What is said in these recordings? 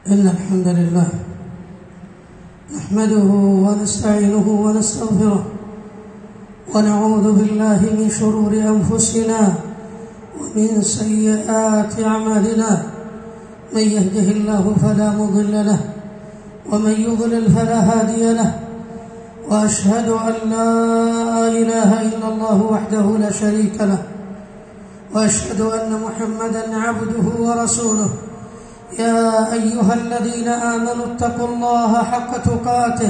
إن الحمد لله نحمده ونستعينه ونستغفره ونعوذ بالله من شرور أنفسنا ومن سيئات أعمالنا. من يهده الله فلا مضل له ومن يضلل فلا هادي له، وأشهد أن لا إله إلا الله وحده لا شريك له، وأشهد أن محمدًا عبده ورسوله. يا أيها الذين آمنوا اتقوا الله حق تقاته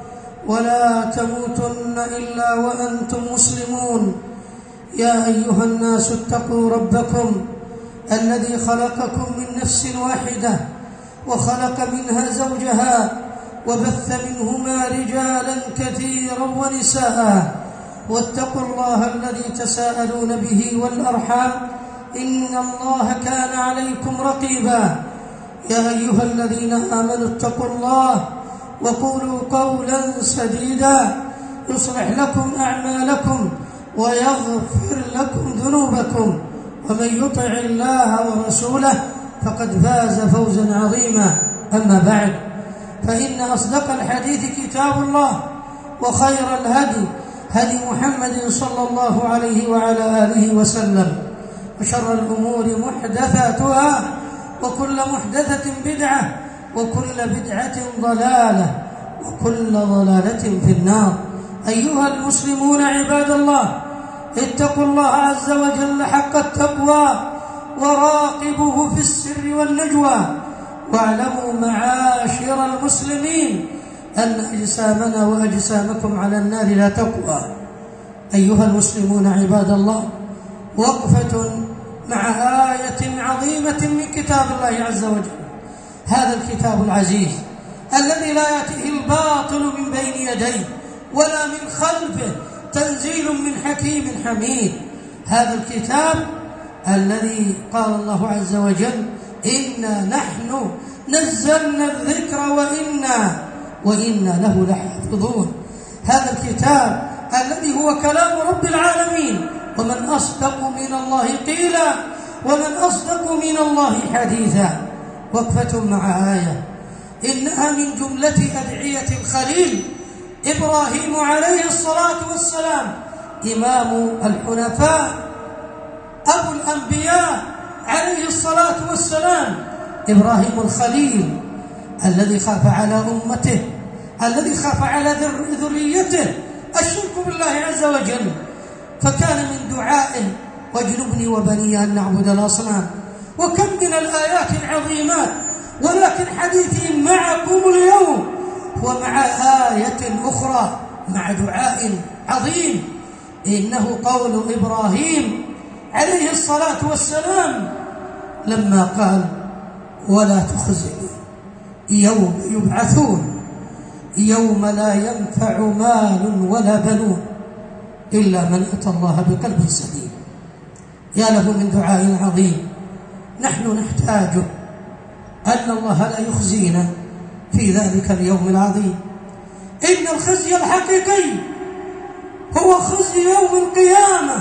ولا تموتن إلا وأنتم مسلمون. يا أيها الناس اتقوا ربكم الذي خلقكم من نفس واحدة وخلق منها زوجها وبث منهما رجالا كثيرا ونساء، واتقوا الله الذي تساءلون به والأرحام إن الله كان عليكم رقيبا. يا أيها الذين آمنوا اتقوا الله وقولوا قولا سديدا يصلح لكم أعمالكم ويغفر لكم ذنوبكم، ومن يطع الله ورسوله فقد فاز فوزا عظيما. أما بعد، فإن أصدق الحديث كتاب الله، وخير الهدي هدي محمد صلى الله عليه وعلى آله وسلم، وشر الأمور محدثاتها، وكل محدثة بدعة، وكل بدعة ضلالة، وكل ضلالة في النار. أيها المسلمون عباد الله، اتقوا الله عز وجل حق التقوى وراقبوه في السر والنجوى، واعلموا معاشر المسلمين أن أجسامنا وأجسامكم على النار لا تقوى. أيها المسلمون عباد الله، وقفة مع آية عظيمة من كتاب الله عز وجل، هذا الكتاب العزيز الذي لا يأتيه الباطل من بين يديه ولا من خلفه، تنزيل من حكيم حميد. هذا الكتاب الذي قال الله عز وجل: إنا نحن نزلنا الذكر وإنا له لحافظون. هذا الكتاب الذي هو كلام رب العالمين، ومن أصدق من الله قيلا ومن أصدق من الله حديثا. وقفة مع آية إنها من جملة أدعية الخليل إبراهيم عليه الصلاة والسلام، إمام الحنفاء، أبو الأنبياء عليه الصلاة والسلام، إبراهيم الخليل الذي خاف على أمته، الذي خاف على ذريته الشرك بالله عز وجل، فكان من دعائه: واجنبني وبني أن نعبد الأصنام. وكم من الآيات العظيمات، ولكن حديثي معكم اليوم هو مع آية أخرى، مع دعاء عظيم، إنه قول إبراهيم عليه الصلاة والسلام لما قال: ولا تخزني يوم يبعثون يوم لا ينفع مال ولا بنون إلا من أتى الله بقلب سليم. يا له من دعاء عظيم نحن نحتاجه، أن الله لا يخزينا في ذلك اليوم العظيم. إن الخزي الحقيقي هو خزي يوم القيامة،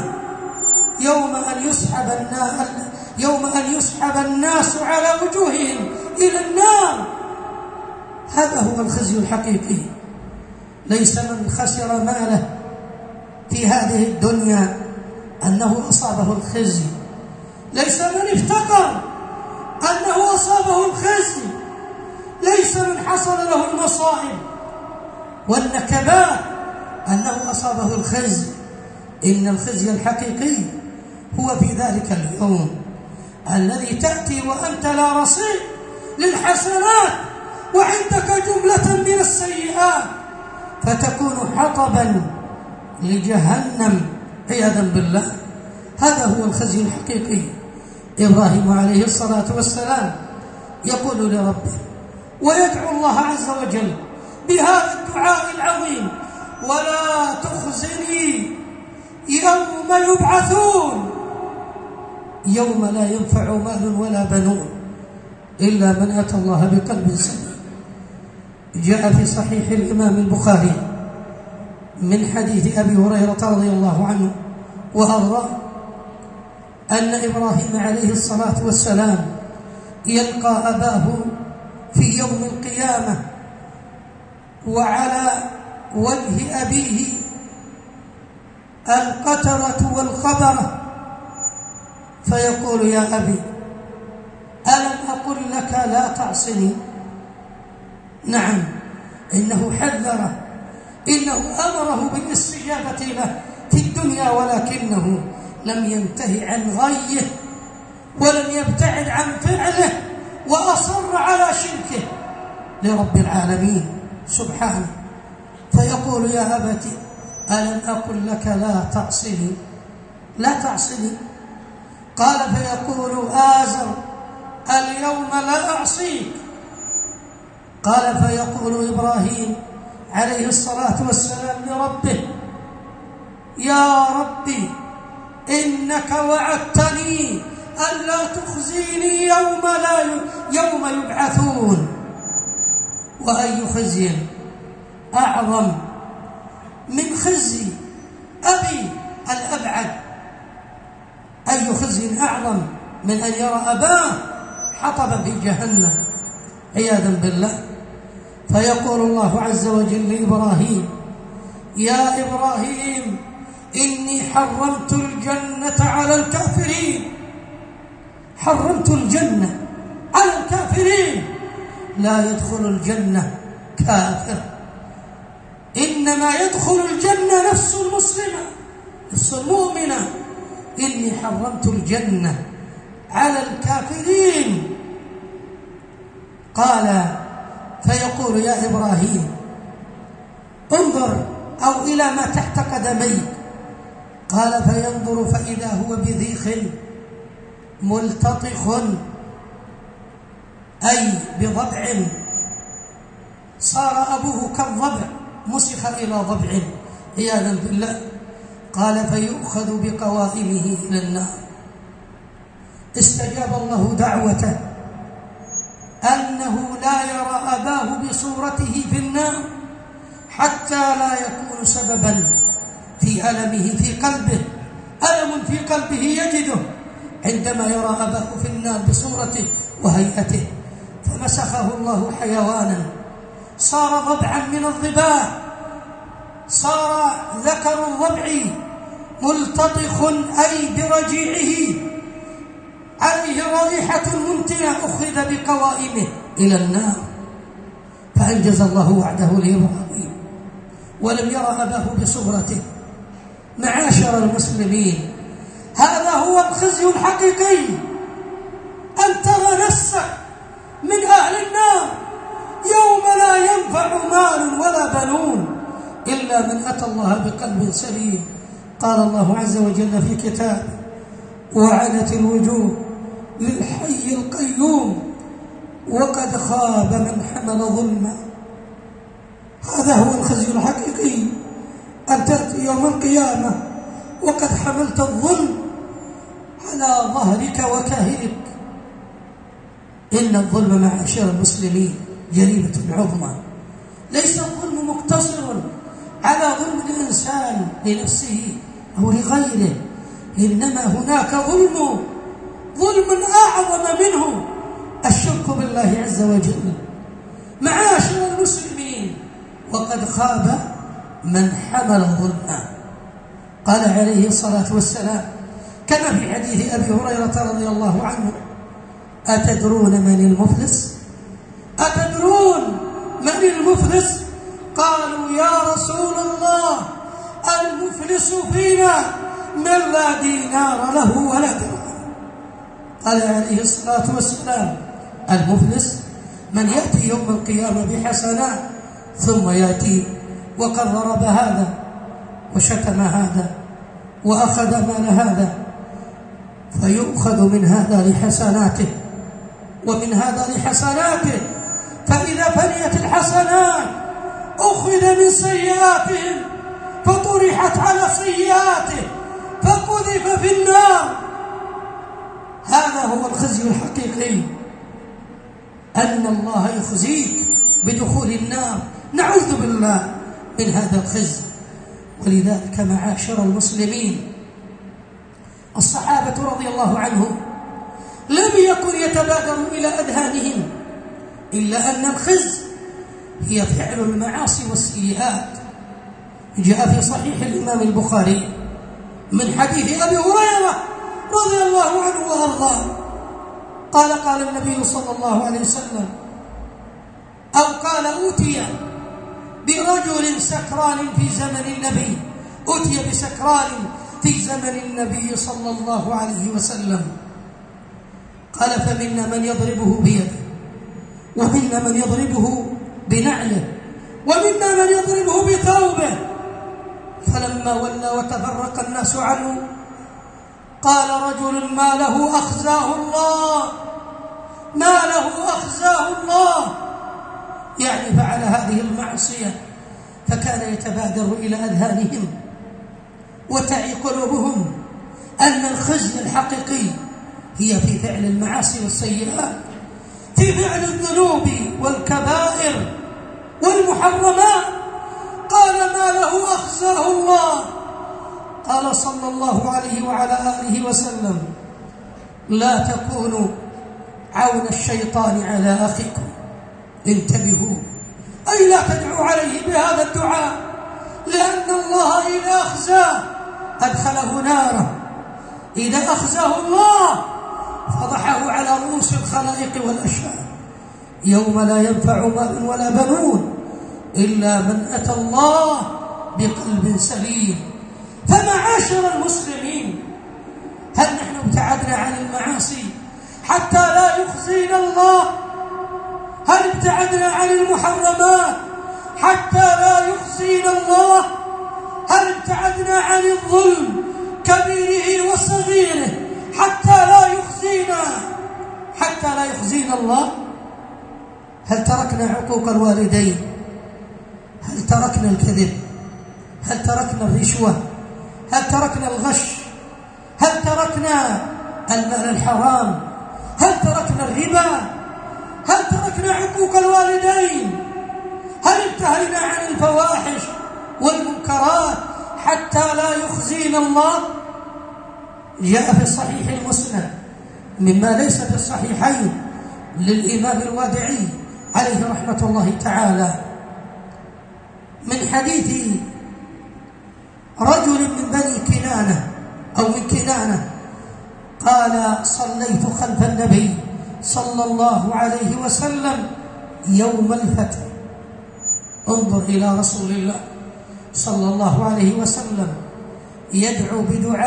يوم أن يسحب الناس على وجوههم إلى النار. هذا هو الخزي الحقيقي. ليس من خسر ماله في هذه الدنيا أنه أصابه الخزي، ليس من افتقر أنه أصابه الخزي، ليس من حصل له المصائب والنكبات أنه أصابه الخزي. إن الخزي الحقيقي هو في ذلك اليوم الذي تأتي وأنت لا رصيد للحسنات وعندك جملة من السيئات، فتكون حطبا لجهنم عياذا بالله. هذا هو الخزي الحقيقي. إبراهيم عليه الصلاة والسلام يقول لربه ويدعو الله عز وجل بهذا الدعاء العظيم: ولا تخزني يوم يبعثون يوم لا ينفع مال ولا بنون إلا من أتى الله بقلب سليم. جاء في صحيح الإمام البخاري من حديث أبي هريرة رضي الله عنه وأرضاه أن إبراهيم عليه الصلاة والسلام يلقى أباه في يوم القيامة وعلى وجه أبيه القترة والخبرة، فيقول: يا أبي، ألم أقل لك لا تعصني؟ نعم، إنه حذره، إنه أمره بالاستجابة له في الدنيا، ولكنه لم ينتهي عن غيه ولم يبتعد عن فعله، وأصر على شركه لرب العالمين سبحانه. فيقول: يا أبت، ألم أقل لك لا تعصني؟ لا تعصني. قال: فيقول آزر: اليوم لا أعصيك. قال: فيقول إبراهيم عليه الصلاة والسلام لربه: يا ربي، إنك وعدتني ألا تخزيني يوم يبعثون. وأي خزي أعظم من خزي أبي الأبعد؟ أي خزي أعظم من أن يرى أباه حطبا في جهنم عياذا بالله. فيقول الله عز وجل لإبراهيم: يا إبراهيم، إني حرمت الجنة على الكافرين. حرمت الجنة على الكافرين، لا يدخل الجنة كافر، إنما يدخل الجنة نفس المسلمة، نفس المؤمنة. إني حرمت الجنة على الكافرين. قال: فيقول: يا إبراهيم، انظر أو إلى ما تحت قدميك. قال: فينظر فإذا هو بذيخ ملتطخ، أي بضبع، صار أبوه كالضبع، مسخ إلى ضبع عياذا بالله. قال: فيؤخذ بقوائمه إلى النار. استجاب الله دعوته أنه لا يرى أباه بصورته في النار، حتى لا يكون سببا في ألمه في قلبه، ألم في قلبه يجده عندما يرى أباه في النار بصورته وهيئته. فمسخه الله حيوانا، صار ضبعا من الضباع، صار ذكر الضبع ملتطخ، أي برجيعه، عليه رائحة منتنة، أخذ بقوائمه إلى النار. فأنجز الله وعده لإبراهيم ولم يرى أباه بصورته. معاشر المسلمين، هذا هو الخزي الحقيقي، أن ترى نفسك من أهل النار يوم لا ينفع مال ولا بنون إلا من أتى الله بقلب سليم. قال الله عز وجل في كتابه: وعنت الوجوه للحي القيوم وقد خاب من حمل ظلما. هذا هو الخزي الحقيقي، أن تأتي يوم القيامة وقد حملت الظلم على ظهرك وكاهلك. إن الظلم معاشر المسلمين جريمة عظمى. ليس الظلم مقتصر على ظلم الإنسان لنفسه أو لغيره، إنما هناك ظلم أعظم منه، الشرك بالله عز وجل. معاشر المسلمين، وقد خاب من حمل ظلما. قال عليه الصلاة والسلام كما في حديث أبي هريرة رضي الله عنه: أتدرون من المفلس؟ أتدرون من المفلس؟ قالوا: يا رسول الله، المفلس فينا من لا دينار له ولا درهم. قال عليه الصلاة والسلام: المفلس من يأتي يوم القيامة بحسنات ثم يأتي وقد ضرب هذا وشتم هذا وأخذ مال هذا، فيؤخذ من هذا لحسناته ومن هذا لحسناته، فإذا فنيت الحسنات أخذ من سيئاتهم فطرحت على سيئاته فقذف في النار. هذا هو الخزي الحقيقي، أن الله يخزيك بدخول النار. نعوذ بالله من هذا الخزي. ولذلك معاشر المسلمين، الصحابة رضي الله عنهم لم يكن يتبادر إلى أذهانهم إلا أن الخزي هي فعل المعاصي والسيئات. جاء في صحيح الإمام البخاري من حديث أبي هريرة رضي الله عنه وأرضاه قال النبي صلى الله عليه وسلم أو قال أوتي برجل سكران في زمن النبي، أوتي بسكران في زمن النبي صلى الله عليه وسلم. قال فمنا من يضربه بيده، ومنا من يضربه بنعله، ومنا من يضربه بثوبه. فلما ولى وتفرق الناس عنه قال رجل ما له أخزاه الله، ما له أخزاه الله، يعني فعل هذه المعصية. فكان يتبادر إلى أذهانهم وتعي قلوبهم أن الخزي الحقيقي هي في فعل المعاصي والسيئات، في فعل الذنوب والكبائر والمحرمات. قال ما له أخزاه الله. قال صلى الله عليه وعلى آله وسلم لا تكونوا عون الشيطان على أخيكم، انتبهوا، أي لا تدعوا عليه بهذا الدعاء، لأن الله إذا أخزاه أدخله ناره، إذا أخزاه الله فضحه على رؤوس الخلائق والأشهاد يوم لا ينفع مال ولا بنون إلا من أتى الله بقلب سليم. فمعاشر المسلمين، هل نحن ابتعدنا عن المعاصي حتى لا يخزينا الله؟ هل ابتعدنا عن المحرمات حتى لا يخزينا الله؟ هل ابتعدنا عن الظلم كبيره وصغيره حتى لا يخزينا الله؟ هل تركنا عقوق الوالدين؟ هل تركنا الكذب؟ هل تركنا الرشوة؟ هل تركنا الغش؟ هل تركنا المال الحرام؟ هل تركنا الربا؟ هل تركنا عقوق الوالدين؟ هل انتهينا عن الفواحش والمنكرات حتى لا يخزينا الله؟ جاء في الصحيح المسند مما ليس في الصحيحين للإمام الوادعي عليه رحمة الله تعالى من حديث رجل من بني كنانة أو من كنانة قال صليت خلف النبي صلى الله عليه وسلم يوم الفتح. انظر إلى رسول الله صلى الله عليه وسلم يدعو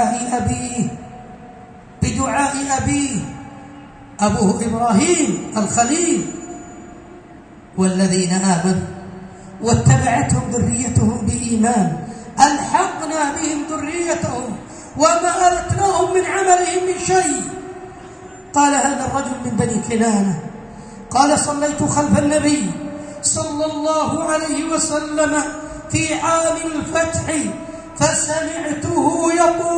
بدعاء أبيه أبوه إبراهيم الخليل والذين آمنوا واتبعتهم ذريتهم بإيمان ألحقنا بهم ذريتهم وما ألتناهم من عملهم من شيء. قال هذا الرجل من بني كنانة قال صليت خلف النبي صلى الله عليه وسلم في عام الفتح فسمعته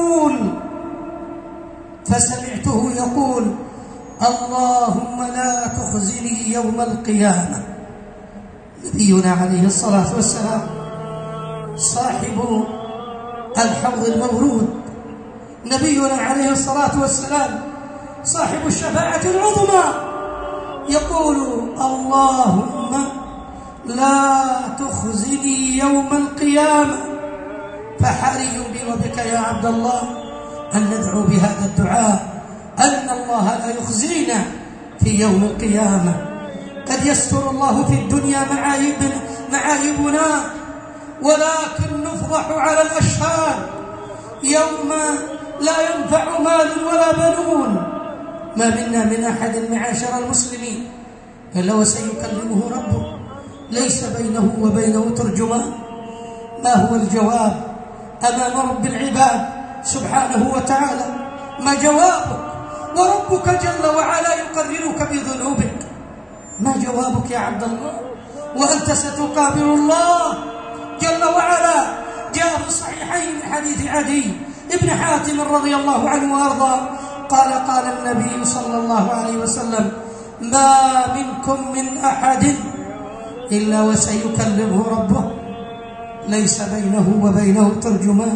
يقول اللهم لا تخزني يوم القيامة. نبينا عليه الصلاة والسلام صاحب الحوض المورود، نبينا عليه الصلاة والسلام صاحب الشفاعة العظمى يقول اللهم لا تخزني يوم القيامة. فحري بي وبك يا عبد الله أن ندعو بهذا الدعاء أن الله لا يخزينا في يوم القيامة. قد يستر الله في الدنيا معايبنا ولكن نفضح على الأشهاد يوم لا ينفع مال ولا بنون. ما منا من أحد معاشر المسلمين إلا وسيكلمه ربه ليس بينه وبينه ترجمان. ما هو الجواب أمام رب العباد سبحانه وتعالى؟ ما جوابك وربك جل وعلا يقررك بذنوبك؟ ما جوابك يا عبد الله وأنت ستقابل الله جل وعلا؟ جاء في الصحيحين من حديث عدي ابن حاتم رضي الله عنه وأرضاه قال النبي صلى الله عليه وسلم ما منكم من أحد إلا وسيكلمه ربه ليس بينه وبينه ترجمان،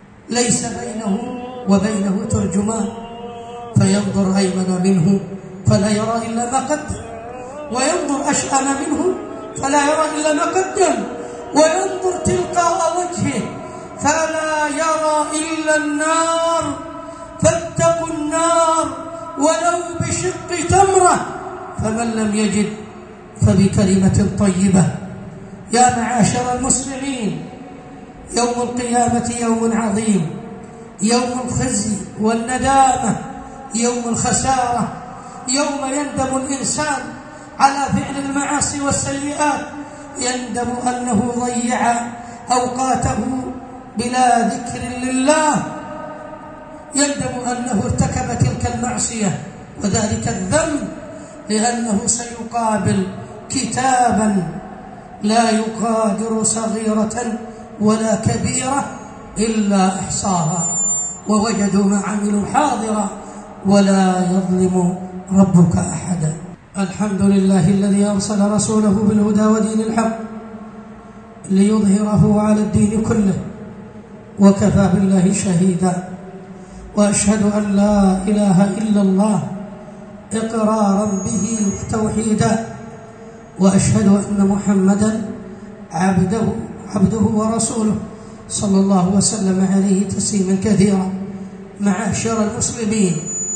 ليس بينه وبينه ترجمان، فينظر أيمن منه فلا يرى إلا ما قدم، وينظر أشأم منه فلا يرى إلا ما قدم، وينظر تلقاء وجهه فلا يرى إلا النار. فاتقوا النار ولو بشق تمرة، فمن لم يجد فبكلمة طيبة. يا معاشر المسلمين، يوم القيامة يوم عظيم، يوم الخزي والندامة، يوم الخسارة، يوم يندم الإنسان على فعل المعاصي والسيئات، يندم أنه ضيع أوقاته بلا ذكر لله، يندم أنه ارتكب تلك المعصية وذلك الذنب، لأنه سيقابل كتابا لا يغادر صغيرة ولا كبيرة إلا أحصاها، ووجدوا ما عملوا حاضرا ولا يظلم ربك أحدا. الحمد لله الذي أرسل رسوله بالهدى ودين الحق ليظهره على الدين كله، وكفى بالله شهيدا. وأشهد أن لا إله إلا الله إقرارا به وتوحيدا، وأشهد أن محمدا عبده ورسوله صلى الله وسلم عليه تسليما كثيرا. معاشر المسلمين،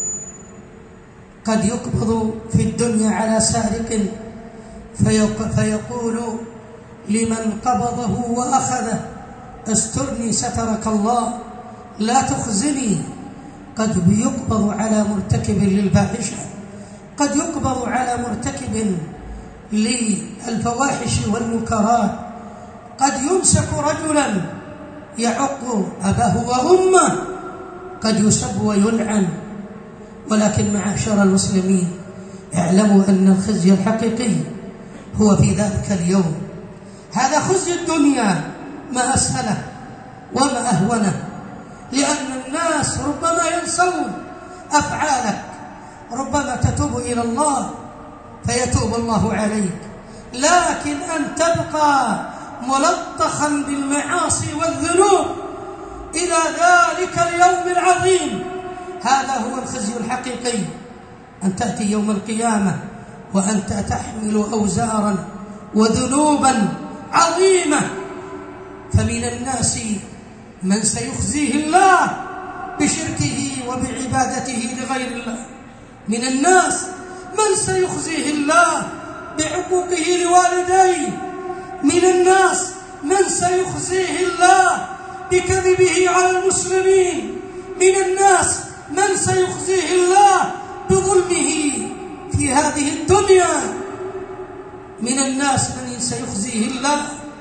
قد يقبض في الدنيا على سارق فيقول لمن قبضه وأخذه: استرني سترك الله، لا تخزني. قد يقبض على مرتكب للفاحشة، قد يقبض على مرتكب للفواحش والمنكرات، قد يمسك رجلا يعق أباه وأمه، قد يسب ويلعن. ولكن معاشر المسلمين، اعلموا أن الخزي الحقيقي هو في ذلك اليوم. هذا خزي الدنيا ما أسهله وما أهونه، لأن الناس ربما ينسون أفعالك، ربما تتوب إلى الله فيتوب الله عليك، لكن أن تبقى ملطخا بالمعاصي والذنوب إلى ذلك اليوم العظيم، هذا هو الخزي الحقيقي. أن تأتي يوم القيامة وأنت تحمل أوزارا وذنوبا عظيمة. فمن الناس من سيخزيه الله بشركه وبعبادته لغير الله، من الناس من سيخزيه الله بعقوقه لوالديه، من الناس من سيخزيه الله بكذبه على المسلمين، من الناس من سيخزيه الله بظلمه في هذه الدنيا، من الناس من سيخزيه الله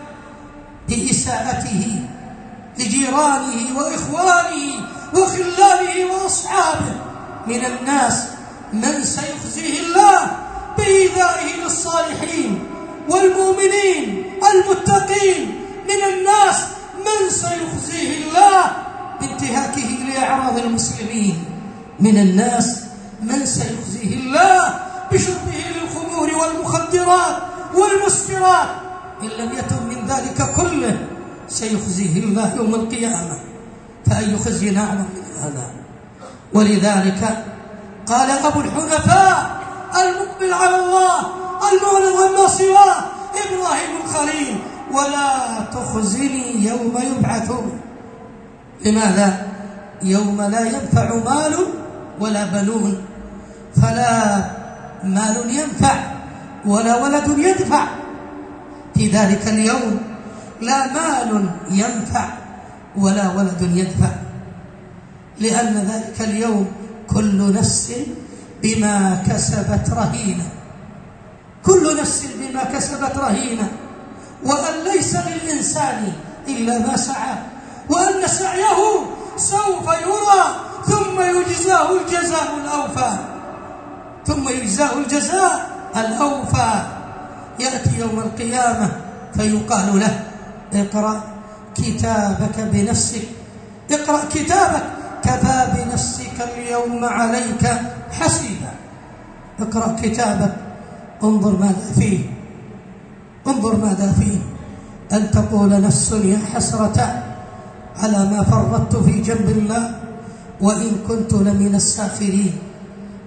بإساءته لجيرانه وإخوانه وخلانه وأصحابه، من الناس من سيخزيه الله بإيذائه للصالحين والمؤمنين المتقين، من الناس من سيخزيه الله بانتهاكه لأعراض المسلمين، من الناس من سيخزيه الله بشربه للخمور والمخدرات والمسكرات. إن لم يتم من ذلك كله سيخزيه الله يوم القيامة، فأي خزي أعظم من هذا؟ ولذلك قال أبو الحنفاء المقبل على الله المعرض عما سواه إبراهيم الخليل: ولا تخزني يوم يبعثون. لماذا؟ يوم لا ينفع مال ولا بنون، فلا مال ينفع ولا ولد يدفع. في ذلك اليوم لا مال ينفع ولا ولد يدفع، لأن ذلك اليوم كل نفس بما كسبت رهينة، كل نفس بما كسبت رهينة، وأن ليس للإنسان إلا ما سعى، وأن سعيه سوف يرى ثم يجزاه الجزاء الأوفى، ثم يجزاه الجزاء الأوفى. يأتي يوم القيامة فيقال له: اقرأ كتابك بنفسك، اقرأ كتابك كفى بنفسك اليوم عليك حسيبا. اقرأ كتابك، انظر ماذا فيه، انظر ماذا فيه. أن تقول نفس: يا حسرة على ما فرطت في جنب الله وإن كنت لمن الساخرين.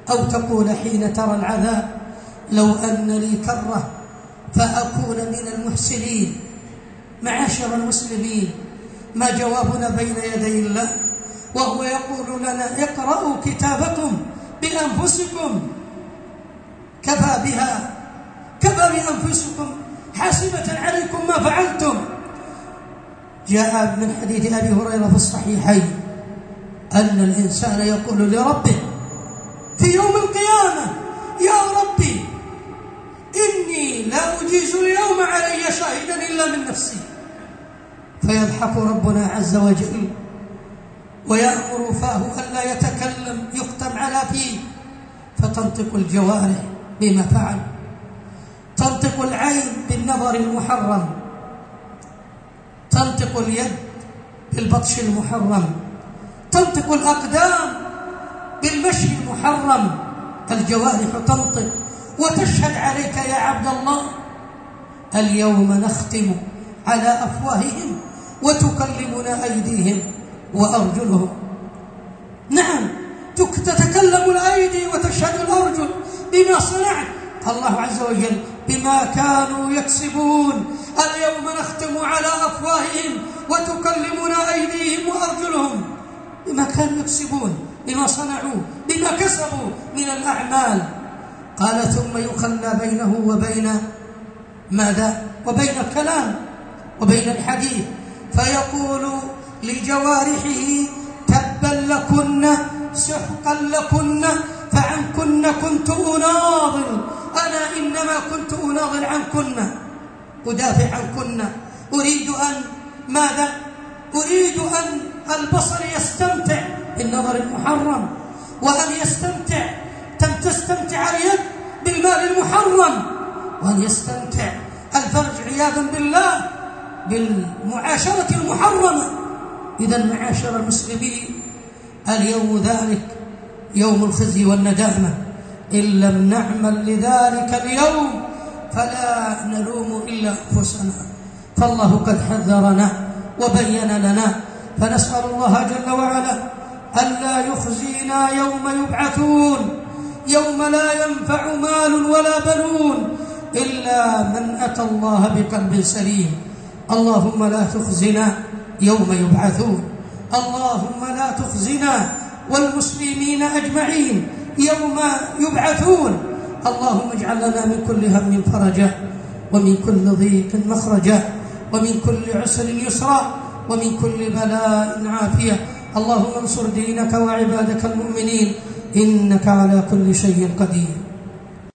أو تقول حين ترى العذاب لو أن لي كرة فأكون من المحسنين. معاشر المسلمين، ما جوابنا بين يدي الله وهو يقول لنا اقرأوا كتابكم بأنفسكم، كفى بأنفسكم حاسبة عليكم ما فعلتم. جاء من حديث أبي هريرة في الصحيحين أن الإنسان يقول لربه في يوم القيامة: يا ربي إني لا أجيز اليوم علي شاهدا إلا من نفسي. فيضحك ربنا عز وجل ويأمر فاه ألا يتكلم، يختم على فيه، فتنطق الجوارح بما فعل، تنطق العين بالنظر المحرم، تنطق اليد بالبطش المحرم، تنطق الأقدام بالمشي المحرم. الجوارح تنطق وتشهد عليك يا عبد الله: اليوم نختم على أفواههم وتكلمنا أيديهم وأرجلهم. نعم، تتكلم الأيدي وتشهد الأرجل بما صنعت. الله عز وجل بما كانوا يكسبون: اليوم نختم على أفواههم وتكلمنا أيديهم وأرجلهم، بما كانوا يكسبون، بما صنعوا، بما كسبوا من الأعمال. قال: ثم يخلى بينه وبين ماذا؟ وبين الكلام وبين الحديث، فيقول لجوارحه: تبا لكن، سحقا لكن، فعنكن كنت أناضل. أنا إنما كنت أناضل عنكن، أدافع عنكن. أريد أن ماذا؟ أريد أن البصر يستمتع بالنظر المحرم، وأن تستمتع اليد بالمال المحرم، وأن يستمتع الفرج عياذا بالله بالمعاشرة المحرمة. إذا معاشر المسلمين، اليوم ذلك يوم الخزي والندامة. إن لم نعمل لذلك اليوم فلا نلوم إلا أنفسنا، فالله قد حذرنا وبين لنا. فنسأل الله جل وعلا ألا يخزينا يوم يبعثون، يوم لا ينفع مال ولا بنون إلا من أتى الله بقلب سليم. اللهم لا تخزنا يوم يبعثون، اللهم لا تخزنا والمسلمين أجمعين يوم يبعثون. اللهم اجعل لنا من كل هم فرجا، ومن كل ضيق مخرجا، ومن كل عسر يسرا، ومن كل بلاء عافية. اللهم انصر دينك وعبادك المؤمنين، إنك على كل شيء قدير.